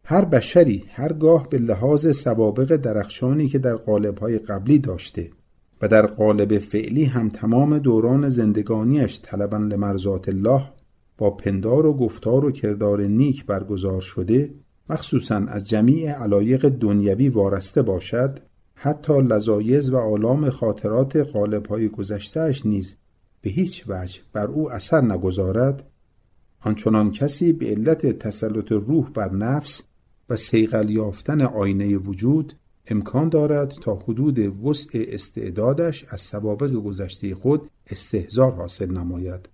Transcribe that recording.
هر بشری هرگاه به لحاظ سوابق درخشانی که در قالب‌های قبلی داشته و در قالب فعلی هم تمام دوران زندگانیش طلباً لمرضات الله با پندار و گفتار و کردار نیک برگزار شده، مخصوصاً از جمیع علایق دنیوی وارسته باشد، حتی لذایذ و آلام خاطرات قالب‌های گذشته‌اش نیز به هیچ وجه بر او اثر نگذارد، آنچنان کسی به علت تسلط روح بر نفس و صیقل یافتن آینه وجود امکان دارد تا حدود وسع استعدادش از سوابق گذشته خود استحضار حاصل نماید.